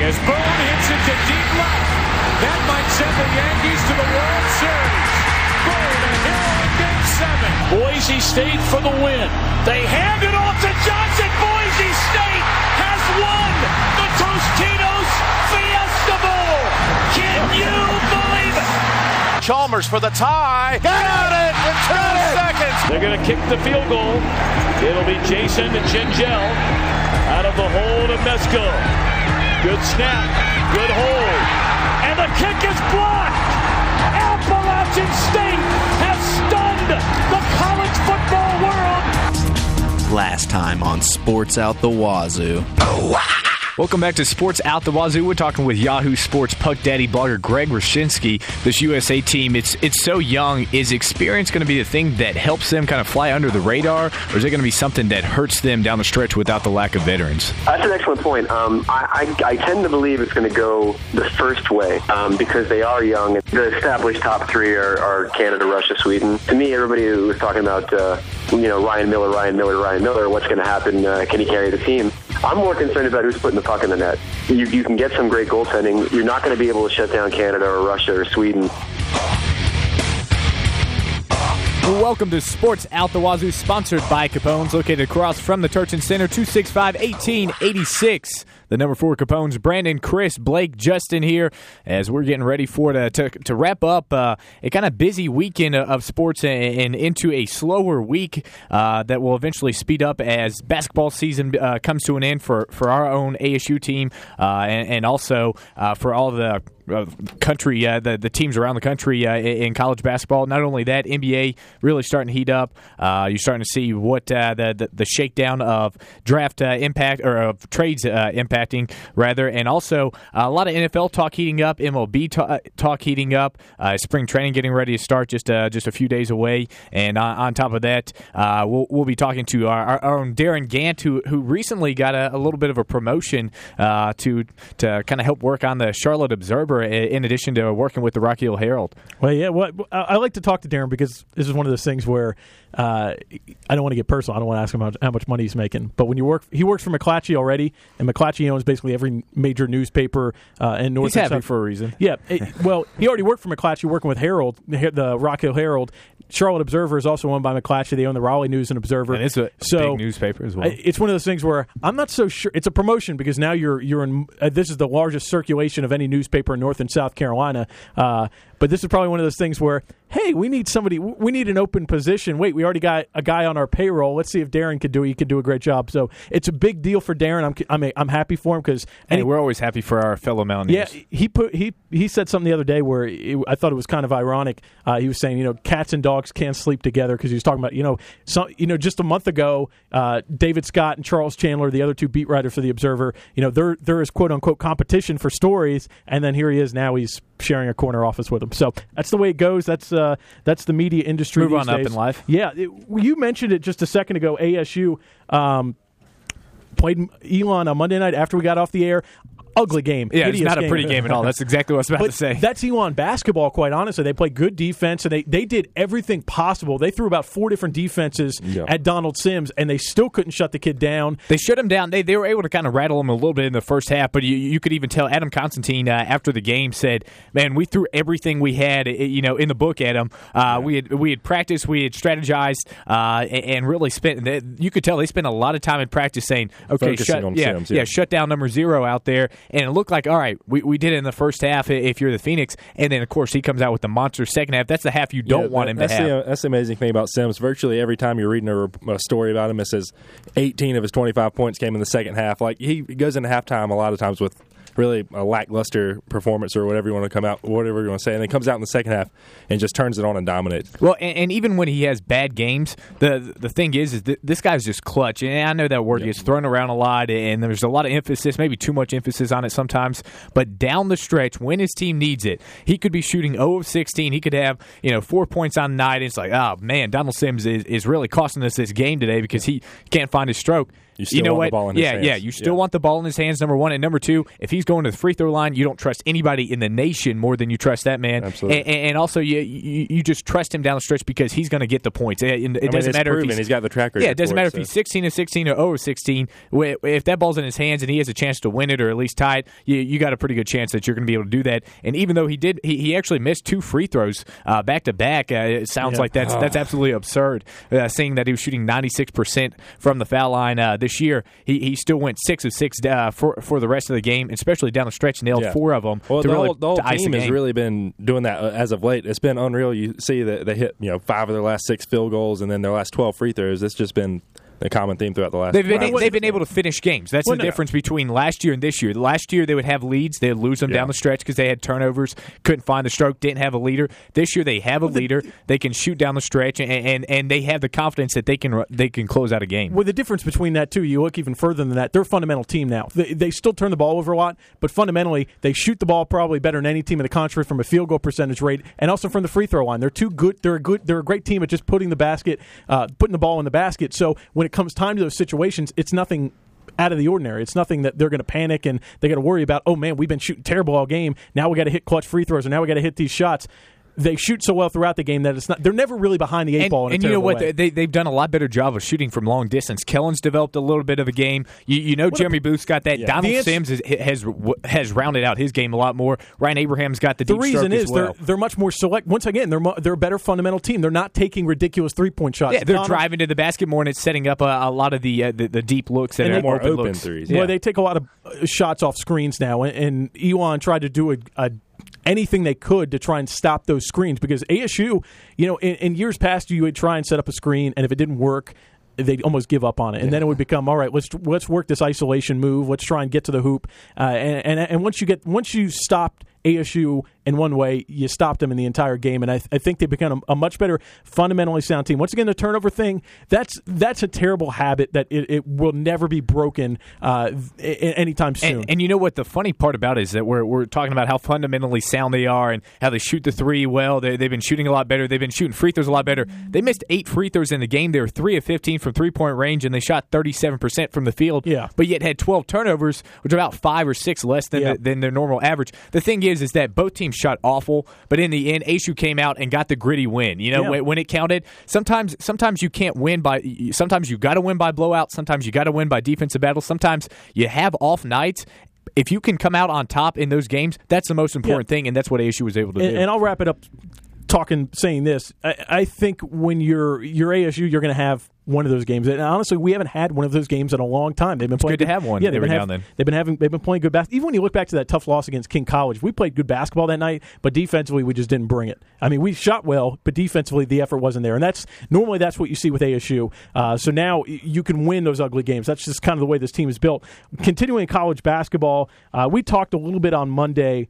As Boone hits it to deep left. That might send the Yankees to the World Series. Boone, a hero in Game 7. Boise State for the win. They hand it off to Johnson. Boise State has won the Tostitos Fiesta Bowl. Can you believe it? Chalmers for the tie. Got it in 2 seconds. They're going to kick the field goal. It'll be Jason Gingell out of the hold of Mesco. Good snap. Good hold. And the kick is blocked. Appalachian State has stunned the college football world. Last time on Sports Out the Wazoo. Welcome back to Sports Out the Wazoo. We're talking with Yahoo Sports Puck Daddy blogger Greg Wyshynski. This USA team, it's so young. Is experience going to be the thing that helps them kind of fly under the radar, or is it going to be something that hurts them down the stretch without the lack of veterans? That's an excellent point. I tend to believe it's going to go the first way because they are young. The established top three are Canada, Russia, Sweden. To me, everybody who was talking about Ryan Miller, what's going to happen? Can he carry the team? I'm more concerned about who's putting the puck in the net. You can get some great goaltending. You're not going to be able to shut down Canada or Russia or Sweden. Welcome to Sports Out the Wazoo, sponsored by Capone's, located across from the Turchin Center, 265-1886. The number 4 Capone's, Brandon, Chris, Blake, Justin here, as we're getting ready to wrap up a kind of busy weekend of sports and into a slower week that will eventually speed up as basketball season comes to an end for our own ASU team and also for all the country, the teams around the country in college basketball. Not only that, NBA really starting to heat up. You're starting to see what the shakedown of draft impact or of trades impacting rather, and also a lot of NFL talk heating up, MLB talk heating up. Spring training getting ready to start just a few days away, and on top of that, we'll be talking to our own Darren Gant, who recently got a little bit of a promotion to kind of help work on the Charlotte Observer, in addition to working with the Rock Hill Herald. Well, yeah, I like to talk to Darren because this is one of those things where I don't want to get personal. I don't want to ask him how much money he's making. But when he works for McClatchy already, and McClatchy owns basically every major newspaper in North. He's happy for a reason. Yeah. Well, he already worked for McClatchy, working with Herald, the Rock Hill Herald. Charlotte Observer is also owned by McClatchy. They own the Raleigh News and Observer. And it's a big newspaper as well. It's one of those things where I'm not so sure. It's a promotion because now you're in. This is the largest circulation of any newspaper in North and South Carolina. But this is probably one of those things where, hey, we need somebody. We need an open position. Wait, we already got a guy on our payroll. Let's see if Darren could do it. He could do a great job. So it's a big deal for Darren. I'm happy for him because we're always happy for our fellow Mountaineers. Yeah, he said something the other day where I thought it was kind of ironic. He was saying, cats and dogs can't sleep together because he was talking about, just a month ago, David Scott and Charles Chandler, the other two beat writers for the Observer, there is quote unquote competition for stories, and then here he is now. He's sharing a corner office with him. So that's the way it goes. That's the media industry. Move these on days. up in life. Yeah, you mentioned it just a second ago. ASU played Elon on Monday night after we got off the air. Ugly game. Yeah, it's not a pretty game at all. That's exactly what I was about to say. That's Elon basketball, quite honestly. They play good defense, and they did everything possible. They threw about 4 different defenses at Donald Sims, and they still couldn't shut the kid down. They shut him down. They were able to kind of rattle him a little bit in the first half, but you could even tell Adam Constantine after the game said, man, we threw everything we had in the book at him. We had practiced, we had strategized, and really spent – you could tell they spent a lot of time in practice saying, okay, shut down number 0 out there. And it looked like, all right, we did it in the first half if you're the Phoenix. And then, of course, he comes out with the monster second half. That's the half you don't want him to have. That's the amazing thing about Sims. Virtually every time you're reading a story about him, it says 18 of his 25 points came in the second half. Like, he goes into halftime a lot of times with really a lackluster performance or whatever you want to say, and then comes out in the second half and just turns it on and dominates. Well, and even when he has bad games, the thing is this guy's just clutch. And I know that word gets thrown around a lot, and there's a lot of emphasis, maybe too much emphasis on it sometimes. But down the stretch, when his team needs it, he could be shooting 0 of 16. He could have 4 points on the night. And it's like, oh man, Donald Sims is really costing us this game today because he can't find his stroke. You still want the ball in his hands. You still want the ball in his hands, number one. And number two, if he's going to the free throw line, you don't trust anybody in the nation more than you trust that man. Absolutely. And also, you just trust him down the stretch because he's going to get the points. It doesn't matter if he's got the track record. Yeah, it doesn't matter if he's 16-16 or 0-16. If that ball's in his hands and he has a chance to win it or at least tie it, you got a pretty good chance that you're going to be able to do that. And even though he actually missed 2 free throws back to back, it sounds like that's absolutely absurd. Seeing that he was shooting 96% from the foul line this year, he still went 6 of 6 for the rest of the game, especially down the stretch, nailed 4 of them. Well, the whole team has really been doing that as of late. It's been unreal. You see that they hit 5 of their last 6 field goals and then their last 12 free throws. It's just been a common theme throughout the last. They've been able to finish games. That's the difference between last year and this year. Last year they would have leads, they'd lose them down the stretch because they had turnovers, couldn't find the stroke, didn't have a leader. This year they have a leader, they can shoot down the stretch, and they have the confidence that they can close out a game. Well, the difference between that too, you look even further than that. They're a fundamental team now. They still turn the ball over a lot, but fundamentally they shoot the ball probably better than any team in the country from a field goal percentage rate, and also from the free throw line. They're too good. They're a great team at just putting the ball in the basket. So when it comes time to those situations, it's nothing out of the ordinary. It's nothing that they're going to panic and they got to worry about, oh man, we've been shooting terrible all game. Now we got to hit clutch free throws, or now we got to hit these shots. They shoot so well throughout the game that it's not. They're never really behind the 8 ball. And you know what? They've done a lot better job of shooting from long distance. Kellen's developed a little bit of a game. Jeremy Booth's got that. Yeah. Donald Sims has rounded out his game a lot more. Ryan Abraham's got the deep stroke as well. The reason is they're much more select. Once again, they're a better fundamental team. They're not taking ridiculous 3-point shots. Yeah, they're driving to the basket more, and it's setting up a lot of the deep looks that are more open looks. Threes. Well, they take a lot of shots off screens now, and Elon tried to do anything they could to try and stop those screens, because ASU, in years past, you would try and set up a screen, and if it didn't work, they'd almost give up on it, and then it would become, all right, let's work this isolation move, let's try and get to the hoop, and once you stopped ASU in one way, you stopped them in the entire game, and I think they become a much better fundamentally sound team. Once again, the turnover thing, that's a terrible habit that it will never be broken anytime soon. And you know what the funny part about it is that we're talking about how fundamentally sound they are and how they shoot the three well. They've been shooting a lot better. They've been shooting free throws a lot better. They missed 8 free throws in the game. They were 3 of 15 from 3-point range, and they shot 37% from the field. Yeah. But yet had 12 turnovers, which are about 5 or 6 less than their normal average. The thing is that both teams shot awful, but in the end, ASU came out and got the gritty win. When it counted. Sometimes you can't win sometimes you got to win by blowout. Sometimes you got to win by defensive battles. Sometimes you have off nights. If you can come out on top in those games, that's the most important thing, and that's what ASU was able to do. And I'll wrap it up saying this. I think when you're ASU, you're going to have one of those games. And honestly, we haven't had one of those games in a long time. They've been playing good to have one every now and then. They've been playing good basketball. Even when you look back to that tough loss against King College, we played good basketball that night, but defensively we just didn't bring it. I mean, we shot well, but defensively the effort wasn't there. And that's what you see with ASU. So now you can win those ugly games. That's just kind of the way this team is built. Continuing college basketball, we talked a little bit on Monday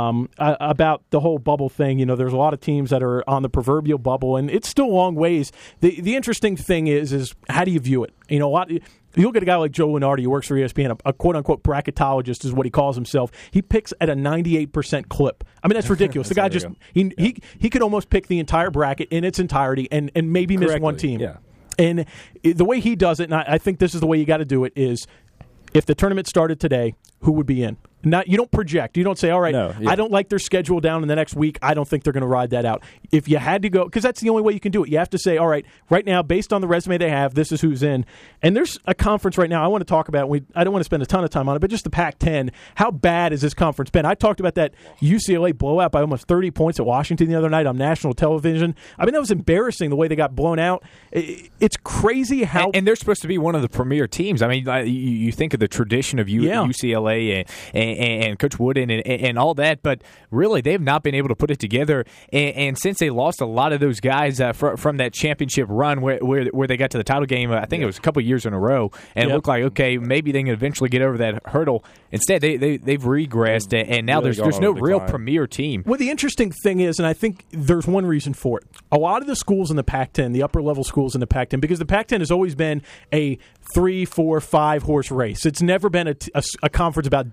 about the whole bubble thing. There's a lot of teams that are on the proverbial bubble, and it's still a long ways. The interesting thing is how do you view it? You look at a guy like Joe Lunardi who works for ESPN, a quote-unquote bracketologist is what he calls himself. He picks at a 98% clip. I mean, that's ridiculous. The guy just he could almost pick the entire bracket in its entirety and maybe miss one team. Yeah. And the way he does it, and I think this is the way you got to do it, is if the tournament started today, who would be in? You don't project. You don't say, all right, I don't like their schedule down in the next week. I don't think they're going to ride that out. If you had to go, because that's the only way you can do it. You have to say, all right, right now, based on the resume they have, this is who's in. And there's a conference right now I want to talk about. I don't want to spend a ton of time on it, but just the Pac-10. How bad has this conference been? I talked about that UCLA blowout by almost 30 points at Washington the other night on national television. I mean, that was embarrassing the way they got blown out. It's crazy how... And they're supposed to be one of the premier teams. I mean, you think of the tradition of UCLA and Coach Wooden and all that, but really they have not been able to put it together. And since they lost a lot of those guys from that championship run where they got to the title game, I think it was a couple years in a row, and it looked like, okay, maybe they can eventually get over that hurdle. Instead, they've regressed, and now there's no real premier team. Well, the interesting thing is, and I think there's one reason for it, a lot of the schools in the Pac-10, the upper-level schools in the Pac-10, because the Pac-10 has always been a 3, 4, 5 horse race. It's never been a conference about depth. It's never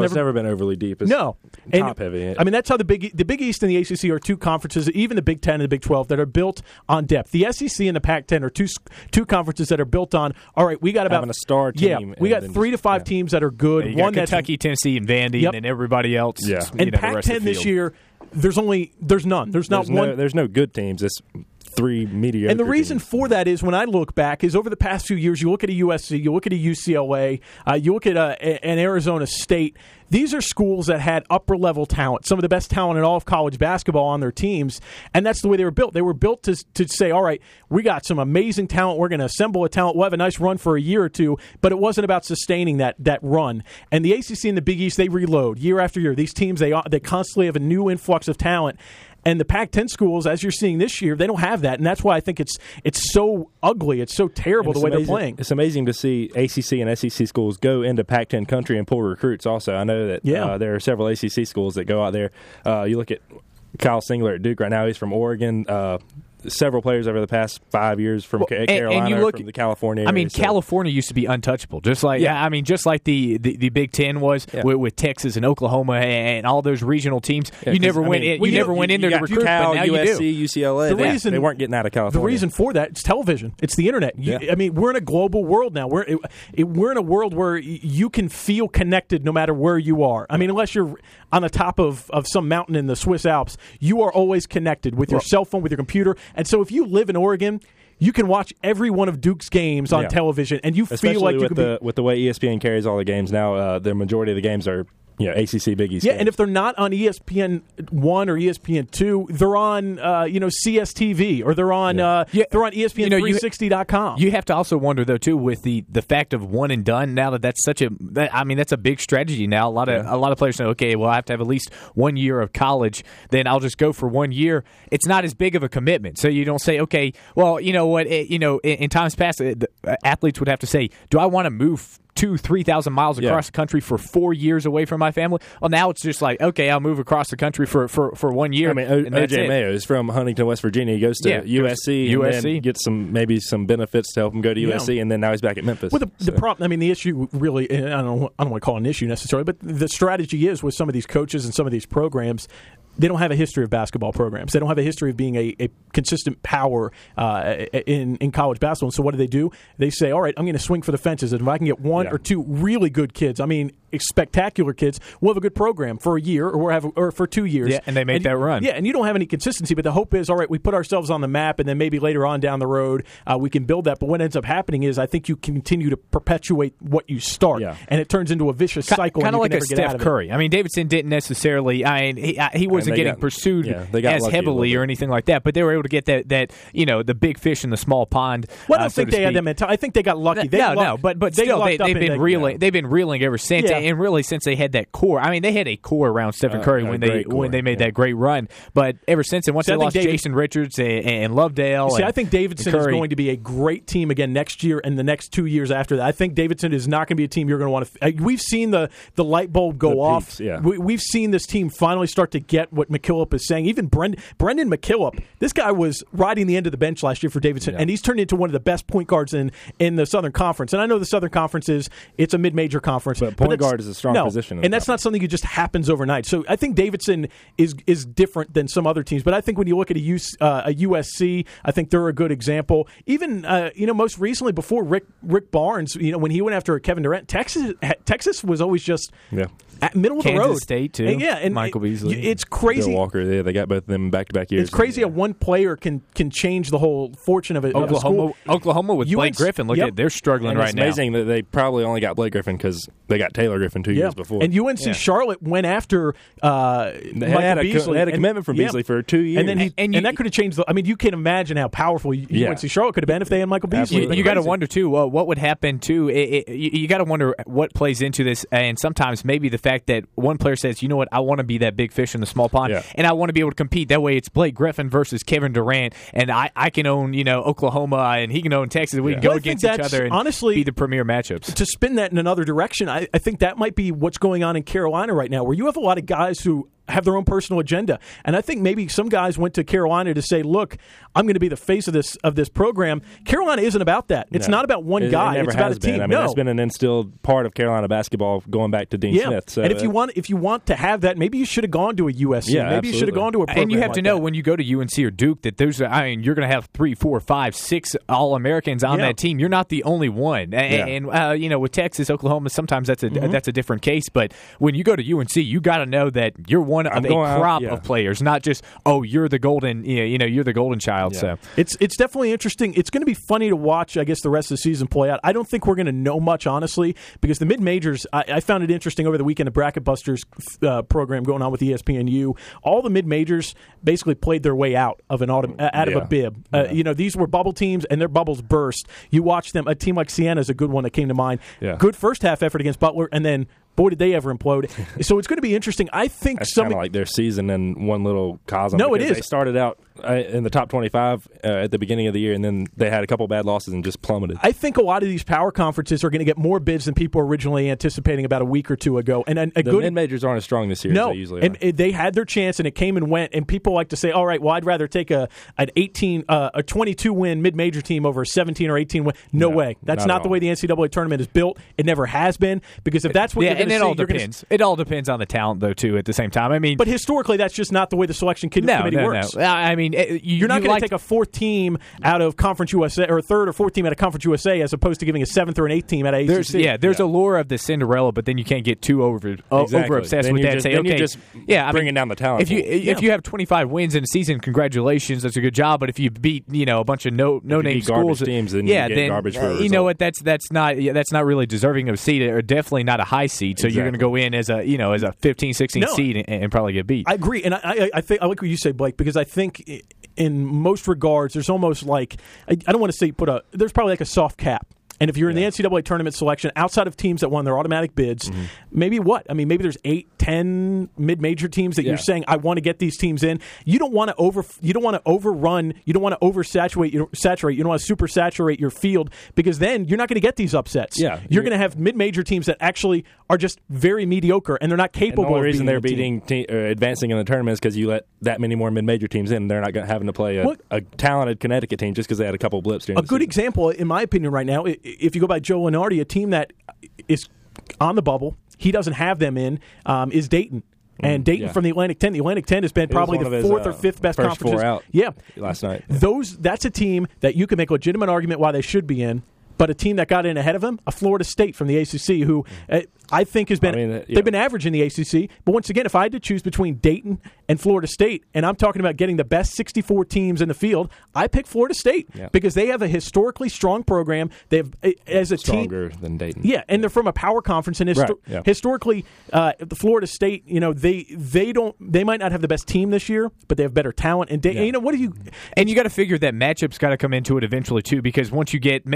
never been overly deep. It's top heavy. I mean, that's how the Big East and the ACC are two conferences, even the Big Ten and the Big 12, that are built on depth. The SEC and the Pac-10 are two conferences that are built on, all right, we got about having a star team. Yeah, we got 3 to 5 teams that are good. You got Kentucky, Tennessee, and Vandy, and then everybody else. Yeah. And Pac-10 this year, there's none. There's not one. There's no good teams. It's 3 mediocre. And the reason teams. for that is when I look back is over the past few years, you look at a USC, you look at a UCLA, you look at an Arizona State. These are schools that had upper-level talent, some of the best talent in all of college basketball on their teams, and that's the way they were built. They were built to say, all right, we got some amazing talent. We're going to assemble a talent. We'll have a nice run for a year or two, but it wasn't about sustaining that run. And the ACC and the Big East, they reload year after year. These teams, they constantly have a new influx of talent. And the Pac-10 schools, as you're seeing this year, they don't have that, and that's why I think it's so ugly. It's so terrible the way they're playing. It's amazing to see ACC and SEC schools go into Pac-10 country and pull recruits also. I know that there are several ACC schools that go out there. You look at Kyle Singler at Duke right now. He's from Oregon. Several players over the past 5 years from Carolina, and you look, from the California area. I mean, California used to be untouchable, just like just like the Big Ten was with Texas and Oklahoma and all those regional teams. You never went in there to recruit, Cal, but now USC, you do. UCLA. They weren't getting out of California. The reason for that is television. It's the internet. I mean, we're in a global world now. We're in a world where you can feel connected no matter where you are. I mean, unless you're on the top of some mountain in the Swiss Alps, you are always connected with your cell phone, with your computer. And so if you live in Oregon, you can watch every one of Duke's games on television, and you feel like you can with the way ESPN carries all the games now, the majority of the games are ACC Big East. Yeah, games. and if they're not on ESPN 1 or ESPN 2, they're on CSTV or they're on they're on ESPN360.com. You have to also wonder though too with the fact of one and done. Now that's such that's a big strategy now. A lot of players say, okay, well I have to have at least 1 year of college, then I'll just go for 1 year. It's not as big of a commitment, so you don't say, okay, well you know what, in times past, athletes would have to say, do I want to move 2,000-3,000 miles across the country for 4 years away from my family? Well, now it's just like, okay, I'll move across the country for 1 year. I mean, O.J. Mayo is from Huntington, West Virginia. He goes to USC and then gets some benefits to help him go to USC, and then now he's back at Memphis. Well, the problem, I mean, the issue really, I don't want to call it an issue necessarily, but the strategy is with some of these coaches and some of these programs, they don't have a history of basketball programs. They don't have a history of being a consistent power in college basketball. And so what do? They say, all right, I'm going to swing for the fences. And if I can get one or two really good kids, I mean, spectacular kids, we'll have a good program for a year or for 2 years. Yeah, and they make that run. Yeah, and you don't have any consistency, but the hope is, all right, we put ourselves on the map, and then maybe later on down the road we can build that. But what ends up happening is I think you continue to perpetuate what you start, and it turns into a vicious cycle. Kind of like a Steph Curry. I mean, Davidson didn't necessarily, he wasn't getting pursued as heavily or anything like that, but they were able to get that the big fish in the small pond. Well, I don't think they had that mentality. I think they got lucky. But still, they've been reeling. They've been reeling ever since, and really since they had that core. I mean, they had a core around Stephen Curry when they made that great run, but ever since then, once they lost Jason Richards and Lovedale. I think Davidson is going to be a great team again next year and the next 2 years after that. I think Davidson is not going to be a team you're going to want to. We've seen the light bulb go off. We've seen this team finally start to get what McKillop is saying. Even Brendan McKillop, this guy was riding the end of the bench last year for Davidson, and he's turned into one of the best point guards in the Southern Conference. And I know the Southern Conference it's a mid-major conference, but point guard is a strong position, and that's not something that just happens overnight. So I think Davidson is different than some other teams. But I think when you look at a USC, I think they're a good example. Even most recently before Rick Barnes, when he went after Kevin Durant, Texas was always just middle of the road. Kansas State too. And Michael Beasley. It's crazy. Bill Walker, they got both of them back-to-back years. It's crazy how one player can change the whole fortune of it. Oklahoma with Blake Griffin. Look at they're struggling right now. It's amazing that they probably only got Blake Griffin because they got Taylor Griffin 2 years before. And UNC Charlotte went after Michael Beasley. They had a commitment from Beasley for 2 years. And then that could have changed. You can imagine how powerful UNC Charlotte could have been if they had Michael Beasley. You got to wonder too. What would happen too? You got to wonder what plays into this, and sometimes maybe the fact that one player says, "You know what? I want to be that big fish in the small pond, and I want to be able to compete. That way, it's Blake Griffin versus Kevin Durant, and I can own Oklahoma, and he can own Texas. We can go against each other and honestly be the premier matchups." To spin that in another direction, I think that might be what's going on in Carolina right now, where you have a lot of guys who have their own personal agenda. And I think maybe some guys went to Carolina to say, look, I'm going to be the face of this program. Carolina isn't about that. It's not about one guy. It never it's about has a team. been. I mean, that's been an instilled part of Carolina basketball going back to Dean Smith. So and if you want to have that, maybe you should have gone to a USC. Yeah, maybe you should have gone to a program. And you have like to know that. when you go to UNC or Duke that you're going to have 3, 4, 5, 6 All-Americans on that team. You're not the only one. And with Texas, Oklahoma, sometimes that's a different case. But when you go to UNC, you got to know that you're one of a crop of players, not just you're the golden you're the golden child. Yeah. So it's definitely interesting. It's going to be funny to watch, I guess, the rest of the season play out. I don't think we're going to know much, honestly, because the mid-majors, I found it interesting over the weekend, the Bracket Busters program going on with ESPNU. All the mid-majors basically played their way out of a bib. These were bubble teams, and their bubbles burst. You watch them. A team like Siena is a good one that came to mind. Yeah. Good first-half effort against Butler, and then boy, did they ever implode. So it's going to be interesting. I think that's kind of like their season in one little cosm. No, it is. They started out in the top 25 at the beginning of the year, and then they had a couple bad losses and just plummeted. I think a lot of these power conferences are going to get more bids than people were originally anticipating about a week or two ago. And the mid-majors aren't as strong this year as they usually are. And they had their chance, and it came and went. And people like to say, all right, well, I'd rather take a 22-win mid-major team over a 17 or 18 win. No way. That's not the way the NCAA tournament is built. It never has been, because if that's what you're going to see, all depends. It all depends on the talent, though, too, at the same time. I mean, but historically, that's just not the way the selection committee works. No. I mean, you're not going to take a fourth team out of Conference USA, or a third or fourth team out of Conference USA, as opposed to giving a seventh or an eighth team out of ACC. There's a lure of the Cinderella, but then you can't get too over obsessed with that. You're just bringing down the talent. If you have 25 wins in a season, congratulations, that's a good job. But if you beat a bunch of no name schools, teams, then you get garbage for a result. You know what? That's not really deserving of a seed, or definitely not a high seed. So you're going to go in as a 15, 16 seed and probably get beat. I agree, and I think I like what you say, Blake, because I think in most regards there's almost like, I don't want to say there's probably like a soft cap. And if you're in the NCAA tournament selection, outside of teams that won their automatic bids, maybe maybe there's 8, 10 mid-major teams that you're saying, I want to get these teams in. You don't want to overrun, you don't want to oversaturate, you don't want to supersaturate your field, because then you're not going to get these upsets. Yeah, you're going to have mid-major teams that actually are just very mediocre, and they're not capable of being. The only reason they're advancing in the tournament is because you let that many more mid-major teams in. They're not having to play a talented Connecticut team just because they had a couple blips during the season. A good example, in my opinion, right now, if you go by Joe Lunardi, a team that is on the bubble, he doesn't have them in, is Dayton. And Dayton from the Atlantic 10. The Atlantic 10 has been probably the fourth or fifth best first conference. Four out last night. That's a team that you can make a legitimate argument why they should be in. But a team that got in ahead of them, a Florida State from the ACC, who I think has been they've been average in the ACC. But once again, if I had to choose between Dayton and Florida State, and I'm talking about getting the best 64 teams in the field, I pick Florida State because they have a historically strong program. They have as a stronger than Dayton. Yeah, and they're from a power conference, and historically, the Florida State, they might not have the best team this year, but they have better talent. And and you got to figure that matchups got to come into it eventually too, because once you get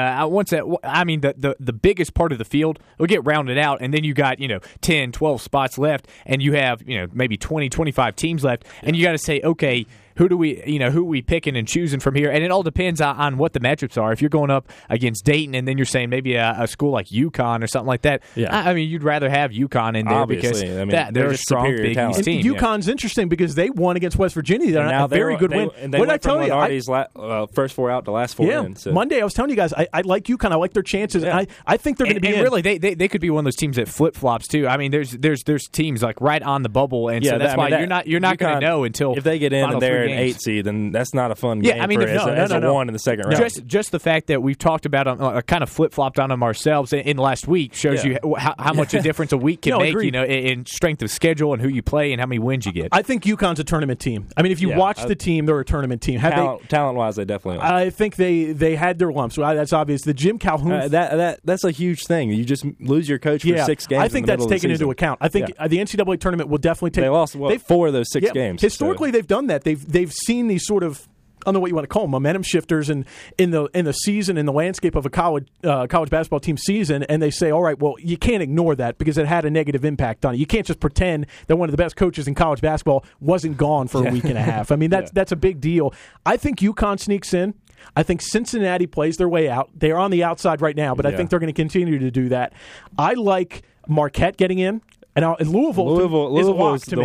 the biggest part of the field will get rounded out, and then you got 10, 12 spots left, and you have maybe 20, 25 teams left, and you got to say, okay, who are we picking and choosing from here? And it all depends on what the matchups are. If you're going up against Dayton, and then you're saying maybe a school like UConn or something like that, I mean, you'd rather have UConn in there. Obviously. because they're a strong Big East team. UConn's interesting because they won against West Virginia. They're a very good win. And what did I tell you? First four out to last four in. So. Monday, I was telling you guys, I like UConn. I like their chances. And I think they're going to be in. Really, they could be one of those teams that flip flops too. I mean, there's teams like right on the bubble, and so that's why you're not going to know until if they get in and they're an 8 seed, then that's not a fun game. I mean, as a one in the second round. Just the fact that we've talked about kind of flip flopped on them ourselves in the last week shows you how much a difference a week can make. Agreed. In strength of schedule and who you play and how many wins you get. I think UConn's a tournament team. I mean, if you watch the team, they're a tournament team. Talent wise, they definitely are. I think they had their lumps. That's obvious. The Jim Calhoun that's a huge thing. You just lose your coach for 6 games. I think that's taken into account. I think the NCAA tournament will definitely take. They lost 4 of those 6 games. Historically, they've done that. They've seen these sort of, I don't know what you want to call them, momentum shifters in the season, in the landscape of a college basketball team season, and they say, all right, well, you can't ignore that because it had a negative impact on it. You can't just pretend that one of the best coaches in college basketball wasn't gone for a week and a half. I mean, that's a big deal. I think UConn sneaks in. I think Cincinnati plays their way out. They're on the outside right now, but I think they're going to continue to do that. I like Marquette getting in. And Louisville is a lock to me. Yeah.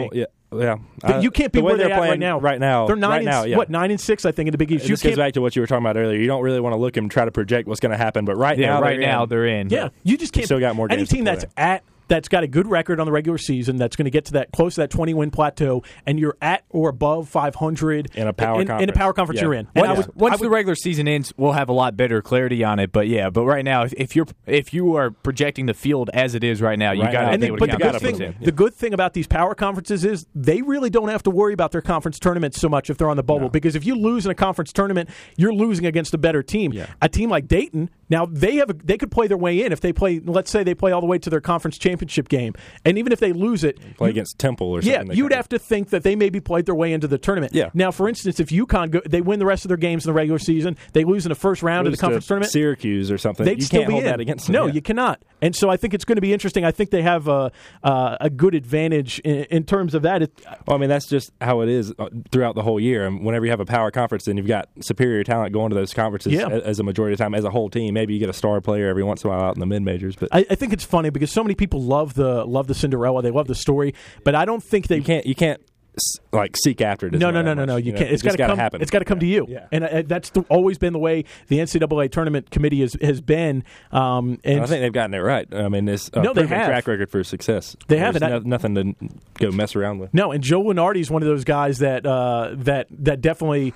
Yeah, But you can't be the way where they're at playing right now. Right now, they're 9-6, I think, in the Big East. This goes back to what you were talking about earlier. You don't really want to look and try to project what's going to happen, but right now they're in. Yeah, you just can't. Still got more any games team to play. that's got a good record on the regular season, that's going to get to that close to that 20-win plateau, and you're at or above 500 in a power conference. In a power conference, you're in. Once the regular season ends, we'll have a lot better clarity on it. But right now, if you are projecting the field as it is right now, you got to be able to count the good thing about these power conferences is they really don't have to worry about their conference tournaments so much if they're on the bubble, because if you lose in a conference tournament, you're losing against a better team. Yeah. A team like Dayton, now they could play their way in if they play. Let's say they play all the way to their conference championship game. And even if they lose it, play against Temple or something. Yeah, you'd have to think that they maybe played their way into the tournament. Yeah. Now, for instance, if UConn they win the rest of their games in the regular season, they lose in the first round of the conference tournament. Syracuse or something. They'd you still can't be hold in. that against them. No, you cannot. And so I think it's going to be interesting. I think they have a good advantage in terms of that. That's just how it is throughout the whole year. And whenever you have a power conference, then you've got superior talent going to those conferences as a majority of the time as a whole team. Maybe you get a star player every once in a while out in the mid majors. But I think it's funny because so many people love the Cinderella. They love the story, but I don't think they you can't seek after it. No. You can't. It's got to happen. It's got to come to you. Yeah. And that's always been the way the NCAA tournament committee has been. And I think they've gotten it right. I mean, it's a proven track record for success. They have nothing to go mess around with. No, and Joe Lunardi is one of those guys that definitely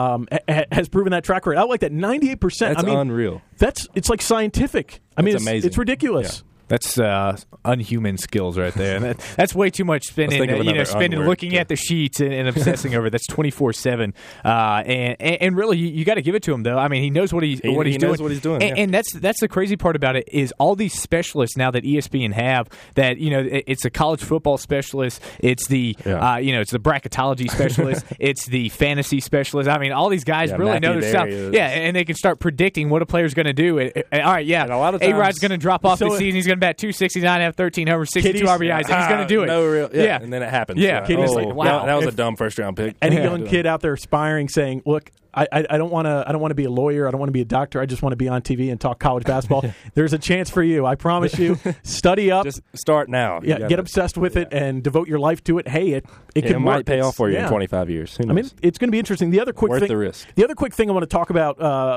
has proven that track record. I like that 98%. That's unreal. It's like scientific. It's amazing. It's ridiculous. Yeah. That's unhuman skills right there. And that's way too much spending, looking at the sheets and obsessing over it. That's 24/7. And really, you got to give it to him, though. I mean, he knows what he's doing. Knows what he's doing. And that's the crazy part about it is all these specialists now that ESPN have. That it's a college football specialist. It's the it's the bracketology specialist. It's the fantasy specialist. I mean, all these guys really know their stuff. Yeah, and they can start predicting what a player's going to do. All right, and a lot of times, A-Rod's going to drop off this season. He's going to bat 269, have 13 homers, 62 RBIs. And he's going to do it. And then it happens. Yeah, wow, that was a dumb first round pick. Any young kid out there aspiring, saying, "Look, I don't want to be a lawyer. I don't want to be a doctor. I just want to be on TV and talk college basketball." There's a chance for you. I promise you. Study up. Just start now. Yeah, get obsessed with it and devote your life to it. Hey, it might pay off for you in 25 years. I mean, it's going to be interesting. The other quick worth thing, the risk. The other quick thing I want to talk about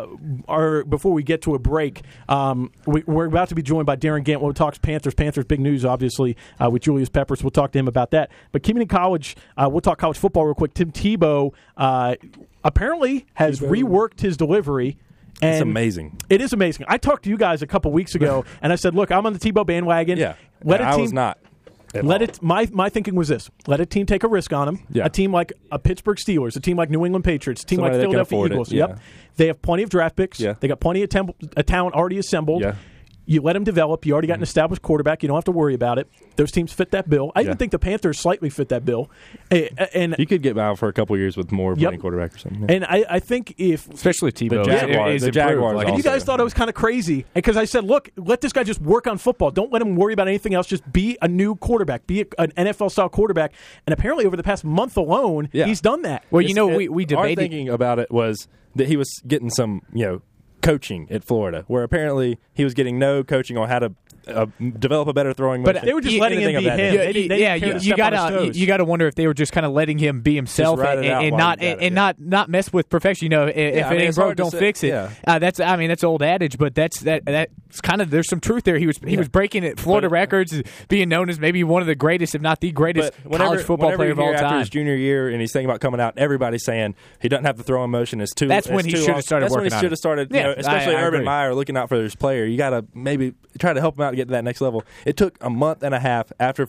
before we get to a break. We're about to be joined by Darren Gant. We'll talk Panthers. Panthers big news, obviously, with Julius Peppers. We'll talk to him about that. But keeping in college, we'll talk college football real quick. Tim Tebow apparently has reworked his delivery. And it's amazing. It is amazing. I talked to you guys a couple weeks ago, and I said, "Look, I'm on the Tebow bandwagon." Yeah, I was not. My thinking was this: let a team take a risk on him. Yeah. A team like a Pittsburgh Steelers, a team like New England Patriots, a team Somebody like Philadelphia Eagles. Yep, they have plenty of draft picks. Yeah. They got plenty of talent already assembled. Yeah. You let them develop. You already got an established quarterback. You don't have to worry about it. Those teams fit that bill. I even think the Panthers slightly fit that bill. And you could get by for a couple of years with more playing quarterback or something. Yeah. And I think especially Tebow, the Jaguars. And you guys thought I was kind of crazy because I said, look, let this guy just work on football. Don't let him worry about anything else. Just be a new quarterback. Be an NFL-style quarterback. And apparently over the past month alone, he's done that. Well, we debated. Our thinking about it was that he was getting some, coaching at Florida, where apparently he was getting no coaching on how to develop a better throwing motion. But they were just letting him be him. You got to wonder if they were just kind of letting him be himself and not mess with perfection. If it ain't broke, don't fix it. Yeah. That's old adage, but that's kind of there's some truth there. He was breaking Florida records, being known as maybe one of the greatest, if not the greatest, college football player of all time. After his junior year, and he's thinking about coming out, everybody's saying he doesn't have the throwing motion. It's too. That's when he should have started working on it. That's when he should have started. Especially Urban Meyer looking out for his player. You got to maybe try to help him out to get to that next level. It took a month and a half after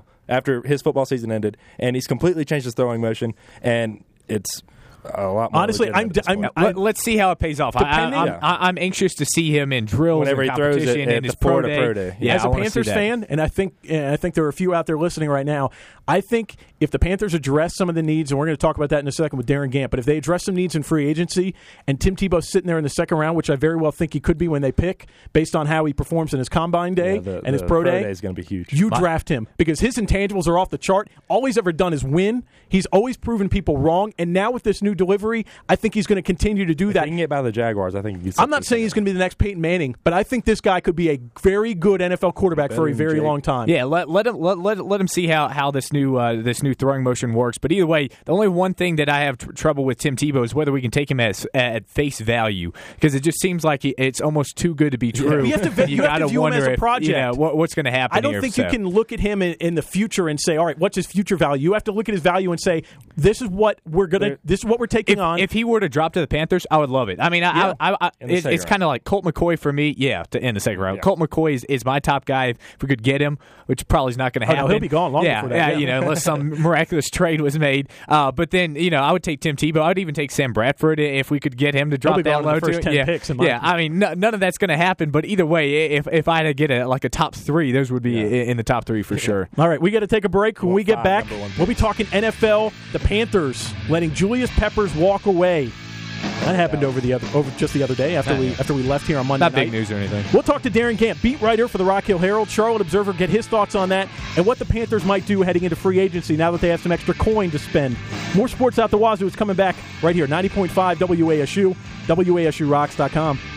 his football season ended, and he's completely changed his throwing motion, and it's a lot more. Honestly, let's see how it pays off. I'm anxious to see him in drills whenever and he throws it in his pro day. Yeah, as a Panthers fan, and I think there are a few out there listening right now. I think if the Panthers address some of the needs, and we're going to talk about that in a second with Darren Gant, but if they address some needs in free agency, and Tim Tebow's sitting there in the second round, which I very well think he could be when they pick, based on how he performs in his combine day and his pro day is going to be huge. You draft him because his intangibles are off the chart. All he's ever done is win. He's always proven people wrong, and now with this new delivery, I think he's going to continue to do that. He can get by the Jaguars. I think. I'm not saying he's going to be the next Peyton Manning, but I think this guy could be a very good NFL quarterback for a very long time. Yeah, let him see how this new throwing motion works. But either way, the only one thing that I have trouble with Tim Tebow is whether we can take him at face value, because it just seems like it's almost too good to be true. You have to view him as a project. What's going to happen. I don't think you can look at him in the future and say, all right, what's his future value? You have to look at his value and say, this is what we're taking on. If he were to drop to the Panthers, I would love it. I mean, it's kind of like Colt McCoy for me. Yeah, to end the second round. Yeah. Colt McCoy is my top guy if we could get him, which probably is not going to happen. No, he'll be gone long before that. Yeah, unless some miraculous trade was made. But then, I would take Tim Tebow. I would even take Sam Bradford if we could get him to drop that low. The first 10 picks in my I mean, none of that's going to happen. But either way, if I had to get a top 3, those would be in the top 3 for sure. All right, we got to take a break. When we get back, we'll be talking NFL. The Panthers letting Julius Peppers walk away. That happened over just the other day after we left here on Monday night. Not big news or anything. We'll talk to Darren Camp, beat writer for the Rock Hill Herald, Charlotte Observer, get his thoughts on that and what the Panthers might do heading into free agency now that they have some extra coin to spend. More Sports Out the Wazoo is coming back right here, 90.5 WASU, WASURocks.com.